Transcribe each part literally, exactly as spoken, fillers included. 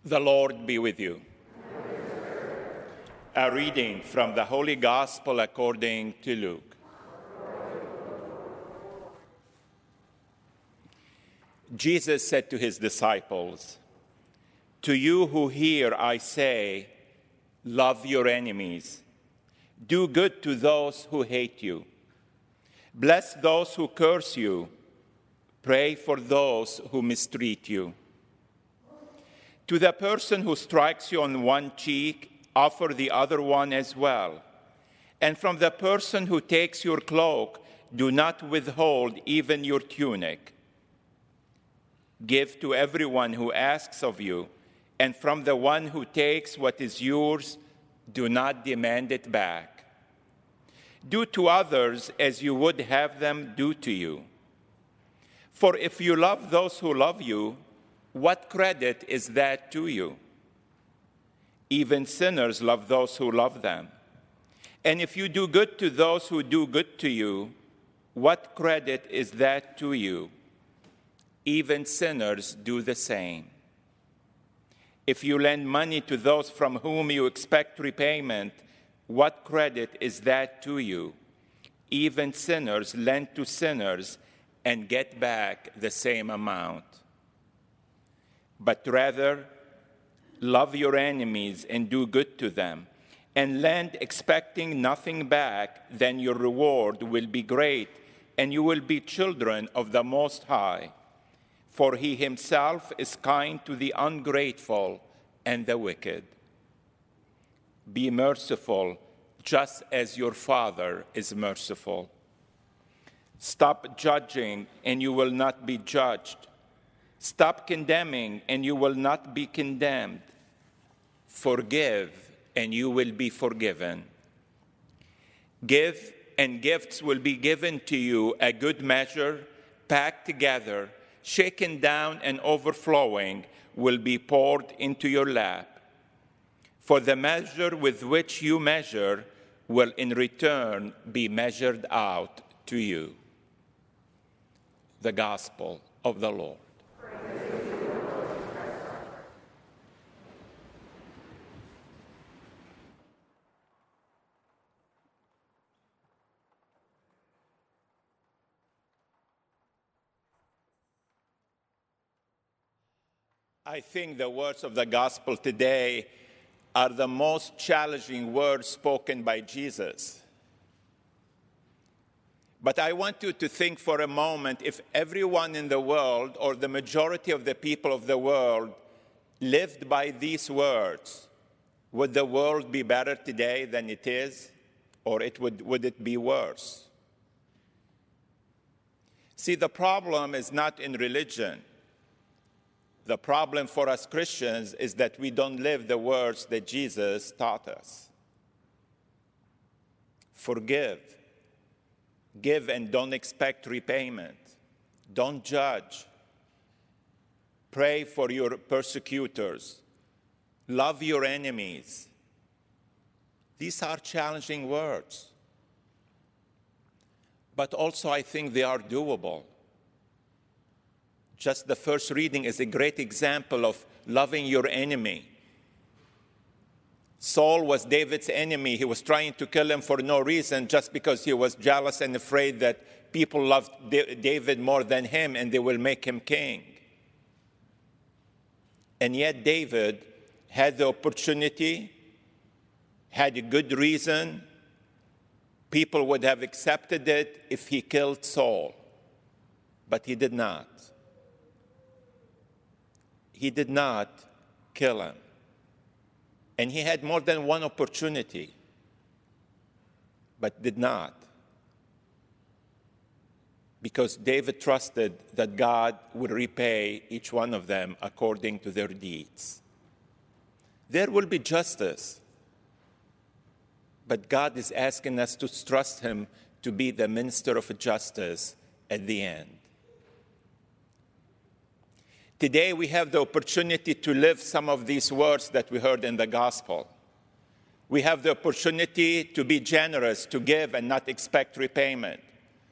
The Lord be with you. A reading from the Holy Gospel according to Luke. Jesus said to his disciples, "To you who hear, I say, love your enemies. Do good to those who hate you. Bless those who curse you. Pray for those who mistreat you. To the person who strikes you on one cheek, offer the other one as well. And from the person who takes your cloak, do not withhold even your tunic. Give to everyone who asks of you, and from the one who takes what is yours, do not demand it back. Do to others as you would have them do to you. For if you love those who love you, what credit is that to you? Even sinners love those who love them. And if you do good to those who do good to you, what credit is that to you? Even sinners do the same. If you lend money to those from whom you expect repayment, what credit is that to you? Even sinners lend to sinners and get back the same amount. But rather, love your enemies and do good to them, and lend expecting nothing back, then your reward will be great, and you will be children of the Most High. For he himself is kind to the ungrateful and the wicked. Be merciful, just as your Father is merciful. Stop judging, and you will not be judged. Stop condemning, and you will not be condemned. Forgive, and you will be forgiven. Give, and gifts will be given to you, a good measure, packed together, shaken down and overflowing, will be poured into your lap. For the measure with which you measure will in return be measured out to you." The Gospel of the Lord. I think the words of the gospel today are the most challenging words spoken by Jesus. But I want you to think for a moment, if everyone in the world, or the majority of the people of the world, lived by these words, would the world be better today than it is, or it would, would it be worse? See, the problem is not in religion. The problem for us Christians is that we don't live the words that Jesus taught us. Forgive. Give and don't expect repayment. Don't judge. Pray for your persecutors. Love your enemies. These are challenging words. But also I think they are doable. Just the first reading is a great example of loving your enemy. Saul was David's enemy. He was trying to kill him for no reason, just because he was jealous and afraid that people loved David more than him and they will make him king. And yet David had the opportunity, had a good reason. People would have accepted it if he killed Saul, but he did not. He did not kill him. And he had more than one opportunity, but did not. Because David trusted that God would repay each one of them according to their deeds. There will be justice, but God is asking us to trust him to be the minister of justice at the end. Today we have the opportunity to live some of these words that we heard in the gospel. We have the opportunity to be generous, to give and not expect repayment.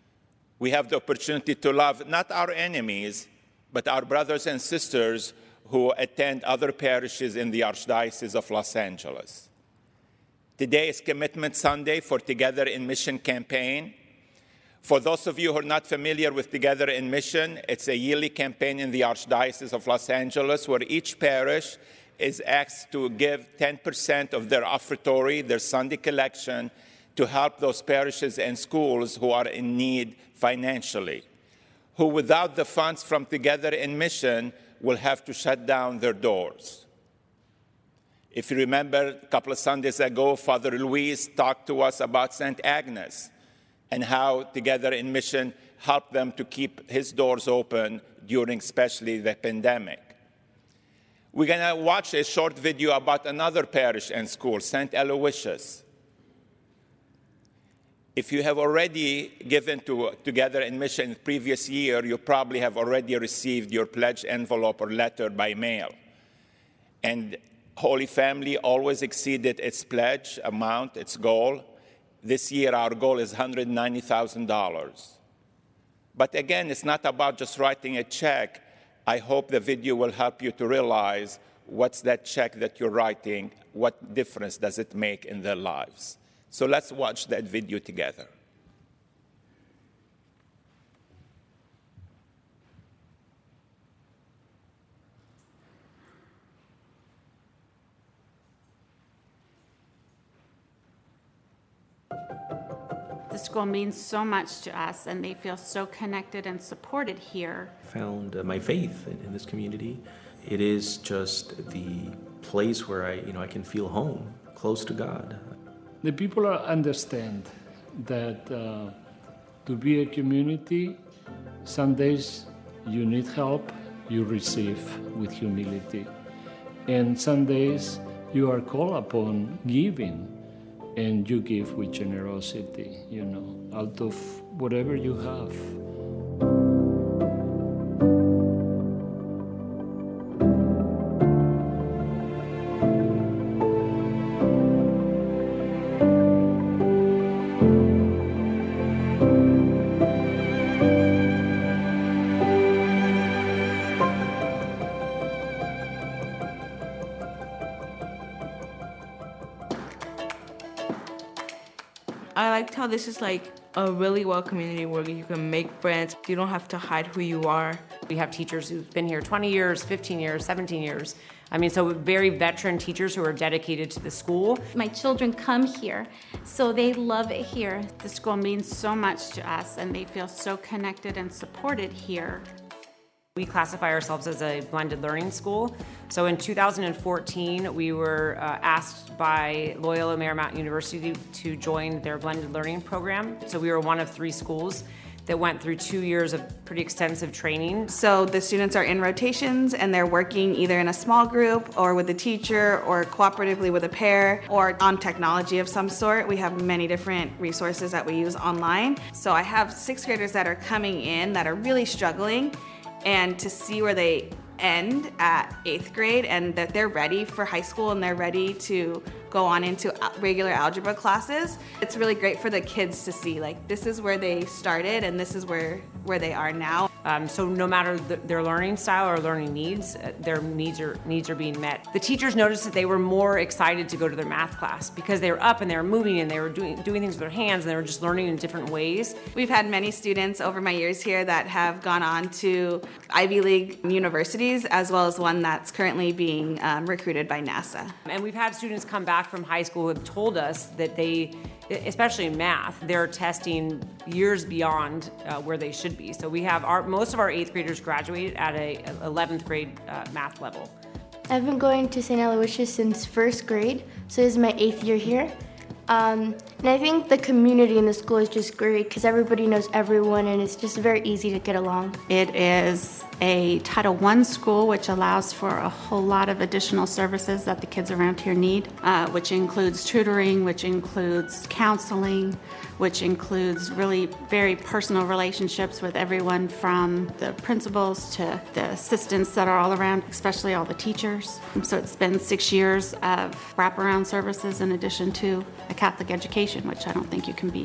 We have the opportunity to love not our enemies, but our brothers and sisters who attend other parishes in the Archdiocese of Los Angeles. Today is Commitment Sunday for Together in Mission campaign. For those of you who are not familiar with Together in Mission, it's a yearly campaign in the Archdiocese of Los Angeles where each parish is asked to give ten percent of their offertory, their Sunday collection, to help those parishes and schools who are in need financially, who without the funds from Together in Mission will have to shut down their doors. If you remember, a couple of Sundays ago, Father Luis talked to us about Saint Agnes and how Together in Mission helped them to keep his doors open during especially the pandemic. We're going to watch a short video about another parish and school, Saint Aloysius. If you have already given to Together in Mission the previous year, you probably have already received your pledge envelope or letter by mail. And Holy Family always exceeded its pledge amount, its goal. This year, our goal is one hundred ninety thousand dollars. But again, it's not about just writing a check. I hope the video will help you to realize what's that check that you're writing, what difference does it make in their lives. So let's watch that video together. The school means so much to us, and they feel so connected and supported here. Found uh, my faith in, in this community. It is just the place where I, you know, I can feel home, close to God. The people are understand that uh, to be a community, some days you need help, you receive with humility. And some days you are called upon giving, and you give with generosity, you know, out of whatever you have. I liked how this is like a really well community where you can make friends. You don't have to hide who you are. We have teachers who've been here twenty years, fifteen years, seventeen years. I mean, so very veteran teachers who are dedicated to the school. My children come here, so they love it here. The school means so much to us, and they feel so connected and supported here. We classify ourselves as a blended learning school. So in two thousand fourteen, we were uh, asked by Loyola Marymount University to join their blended learning program. So we were one of three schools that went through two years of pretty extensive training. So the students are in rotations and they're working either in a small group or with a teacher or cooperatively with a pair or on technology of some sort. We have many different resources that we use online. So I have sixth graders that are coming in that are really struggling, and to see where they end at eighth grade and that they're ready for high school and they're ready to go on into regular algebra classes. It's really great for the kids to see, like, this is where they started and this is where, where they are now. Um, so no matter the, their learning style or learning needs, uh, their needs are, needs are being met. The teachers noticed that they were more excited to go to their math class because they were up and they were moving and they were doing, doing things with their hands and they were just learning in different ways. We've had many students over my years here that have gone on to Ivy League universities, as well as one that's currently being um, recruited by NASA. And we've had students come back from high school who have told us that they, especially in math, they're testing years beyond uh, where they should be. So we have our, most of our eighth graders graduated at a eleventh grade uh, math level. I've been going to Saint Aloysius since first grade, so this is my eighth year here. Um, and I think the community in the school is just great because everybody knows everyone and it's just very easy to get along. It is a Title one school, which allows for a whole lot of additional services that the kids around here need, uh, which includes tutoring, which includes counseling, which includes really very personal relationships with everyone from the principals to the assistants that are all around, especially all the teachers. So it's been six years of wraparound services in addition to a Catholic education, which I don't think you can beat.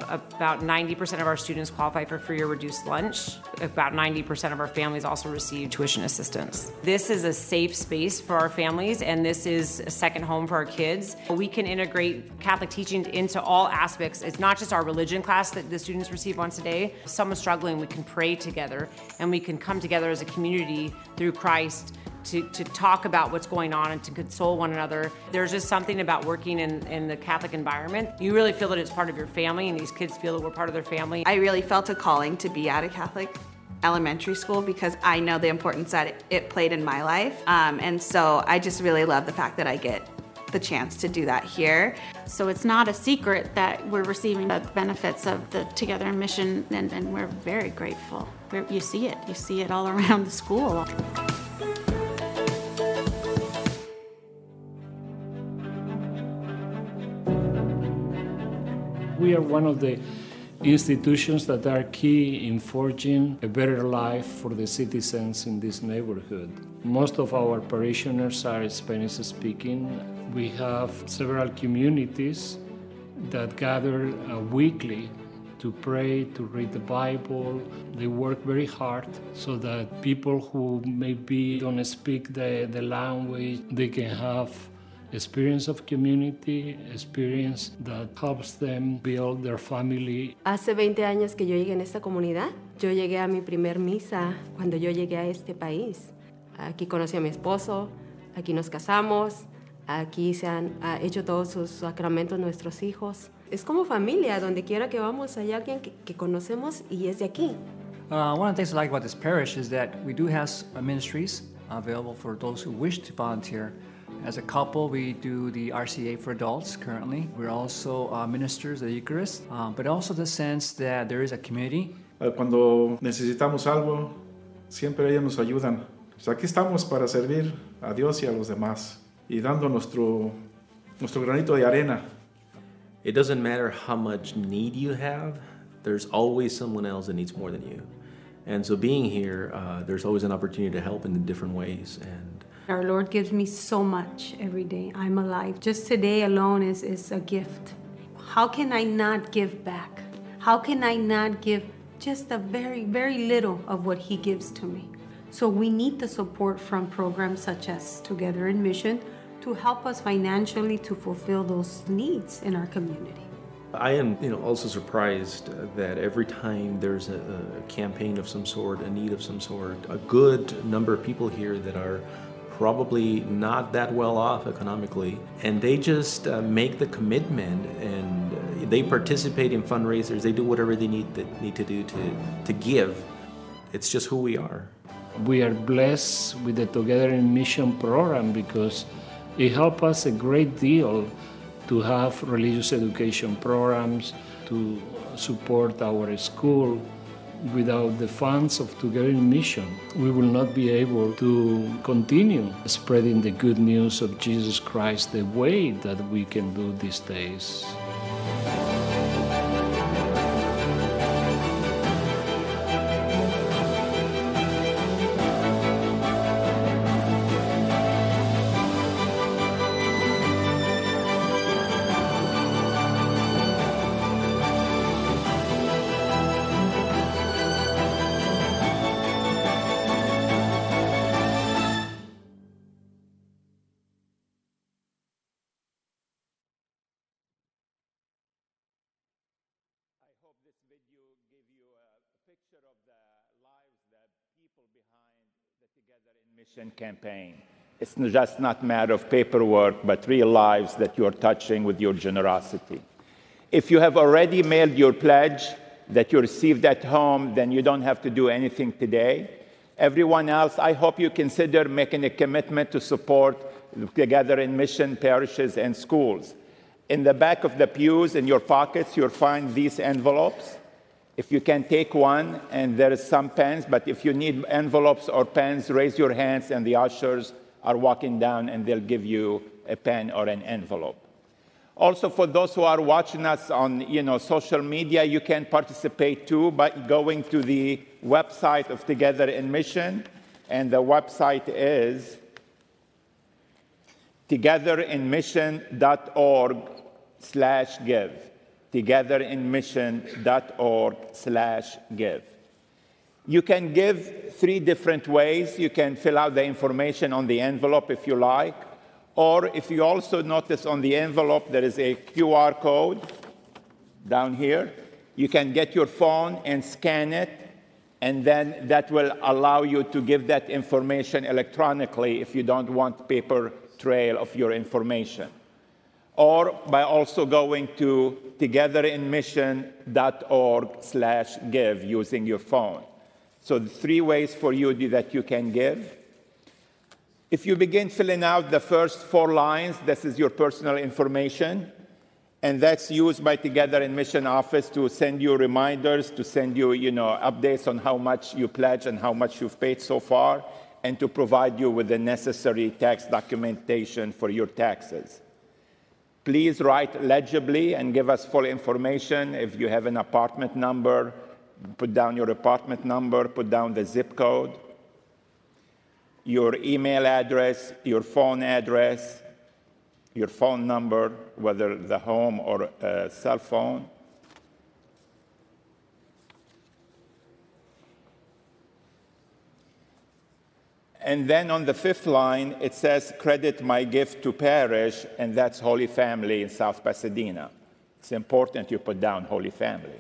about ninety percent of our students qualify for free or reduced lunch. About ninety percent of our families also receive tuition assistance. This is a safe space for our families, and this is a second home for our kids. We can integrate Catholic teaching into all aspects. It's not just our religion class that the students receive once a day. If someone's struggling, we can pray together, and we can come together as a community through Christ To, to talk about what's going on and to console one another. There's just something about working in, in the Catholic environment. You really feel that it's part of your family, and these kids feel that we're part of their family. I really felt a calling to be at a Catholic elementary school because I know the importance that it, it played in my life. Um, and so I just really love the fact that I get the chance to do that here. So it's not a secret that we're receiving the benefits of the Together in Mission, and, and we're very grateful. We're, you see it. You see it all around the school. We are one of the institutions that are key in forging a better life for the citizens in this neighborhood. Most of our parishioners are Spanish-speaking. We have several communities that gather uh, weekly to pray, to read the Bible. They work very hard so that people who maybe don't speak the, the language, they can have experience of community, experience that helps them build their family. Hace veinte años que yo llegué en esta comunidad. Yo llegué a mi primer misa cuando yo llegué a este país. Aquí conocí a mi esposo, aquí nos casamos, aquí se han uh, hecho todos sus sacramentos nuestros hijos. Es como familia, donde quiera que vamos hay alguien que, que conocemos y es de aquí. Uh, one of the things I like about this parish is that we do have ministries available for those who wish to volunteer. As a couple, we do the R C A for adults currently. We're also uh, ministers of the Eucharist, um, but also the sense that there is a community. Cuando necesitamos algo, siempre ellos nos ayudan. Pues aquí estamos para servir a Dios y a los demás y dando nuestro, nuestro granito de arena. It doesn't matter how much need you have, there's always someone else that needs more than you. And so being here, uh, there's always an opportunity to help in different ways. And our Lord gives me so much every day. I'm alive. Just today alone is, is a gift. How can I not give back? How can I not give just a very, very little of what He gives to me? So we need the support from programs such as Together in Mission to help us financially to fulfill those needs in our community. I am, you know, also surprised that every time there's a, a campaign of some sort, a need of some sort, a good number of people here that are probably not that well off economically, and they just uh, make the commitment, and uh, they participate in fundraisers. They do whatever they need that need to do to to give. It's just who we are. We are blessed with the Together in Mission program because it helps us a great deal to have religious education programs, to support our school. Without the funds of Together in Mission, we will not be able to continue spreading the good news of Jesus Christ the way that we can do these days. Mission campaign. It's just not a matter of paperwork, but real lives that you're touching with your generosity. If you have already mailed your pledge that you received at home, then you don't have to do anything today. Everyone else, I hope you consider making a commitment to support Together in Mission parishes and schools. In the back of the pews, in your pockets, you'll find these envelopes. If you can take one, and there is some pens, but if you need envelopes or pens, raise your hands, and the ushers are walking down, and they'll give you a pen or an envelope. Also, for those who are watching us on you know, social media, you can participate too by going to the website of Together in Mission, and the website is together in mission dot org slash give. togetherinmission.org slash give. You can give three different ways. You can fill out the information on the envelope if you like, or if you also notice on the envelope there is a Q R code down here. You can get your phone and scan it, and then that will allow you to give that information electronically if you don't want paper trail of your information. Or by also going to togetherinmission.org slash give using your phone. So the three ways for you that you can give. If you begin filling out the first four lines, this is your personal information, and that's used by Together in Mission office to send you reminders, to send you, you know, updates on how much you pledge and how much you've paid so far, and to provide you with the necessary tax documentation for your taxes. Please write legibly and give us full information. If you have an apartment number, put down your apartment number, put down the zip code, your email address, your phone address, your phone number, whether the home or a cell phone. And then on the fifth line, it says, credit my gift to parish, and that's Holy Family in South Pasadena. It's important you put down Holy Family.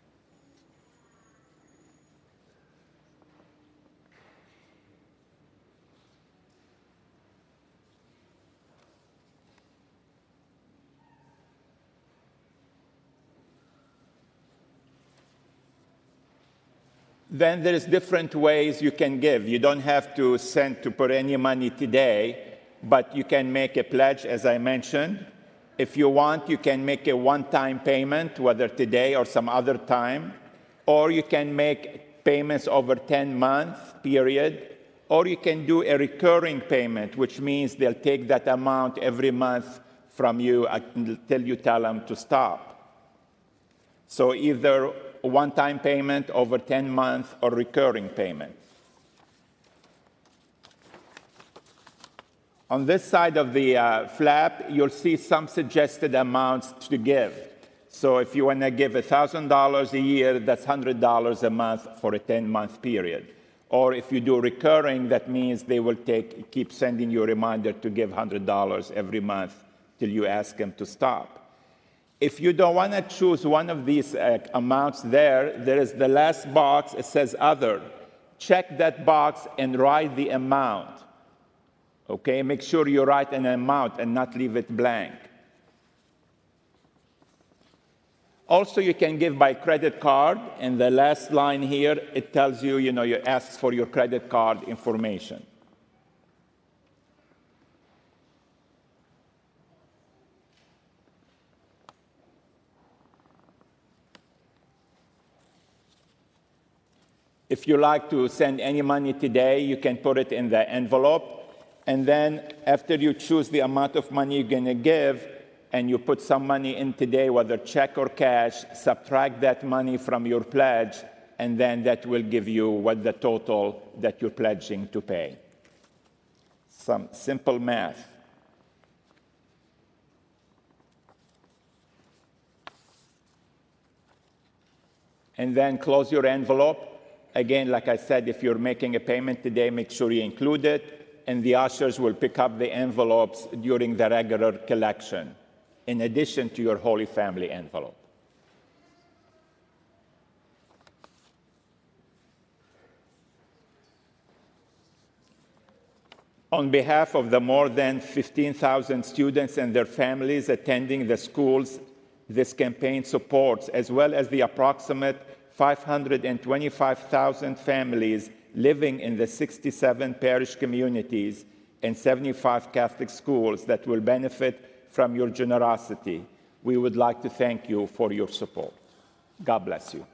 Then there's different ways you can give. You don't have to send to put any money today, but you can make a pledge, as I mentioned. If you want, you can make a one-time payment, whether today or some other time, or you can make payments over ten month period, or you can do a recurring payment, which means they'll take that amount every month from you until you tell them to stop. So either a one-time payment over ten months or recurring payment. On this side of the uh, flap, you'll see some suggested amounts to give. So if you want to give one thousand dollars a year, that's one hundred dollars a month for a ten-month period. Or if you do recurring, that means they will take, keep sending you a reminder to give one hundred dollars every month till you ask them to stop. If you don't want to choose one of these uh, amounts there, there is the last box. It says Other. Check that box and write the amount. Okay? Make sure you write an amount and not leave it blank. Also, you can give by credit card. In the last line here, it tells you, you know, it asks for your credit card information. If you like to send any money today, you can put it in the envelope. And then after you choose the amount of money you're going to give, and you put some money in today, whether check or cash, subtract that money from your pledge, and then that will give you what the total that you're pledging to pay. Some simple math. And then close your envelope. Again, like I said, if you're making a payment today, make sure you include it, and the ushers will pick up the envelopes during the regular collection, in addition to your Holy Family envelope. On behalf of the more than fifteen thousand students and their families attending the schools this campaign supports, as well as the approximate five hundred twenty-five thousand families living in the sixty-seven parish communities and seventy-five Catholic schools that will benefit from your generosity, we would like to thank you for your support. God bless you.